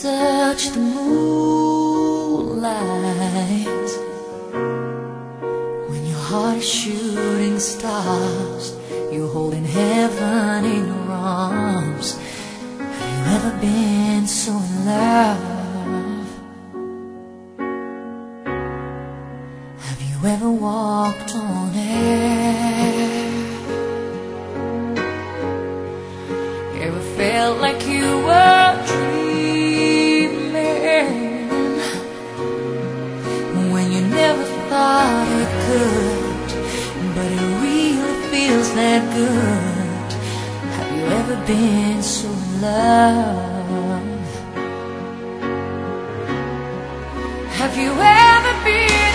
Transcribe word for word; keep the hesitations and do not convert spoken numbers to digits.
touch the moonlight, when your heart is shooting stars, you're holding heaven in your arms. Have you ever been so in love? Have you ever walked on air? Ever felt like you were dreaming when you never thought it could, but it really feels that good? Have you ever been so in love? Have you ever been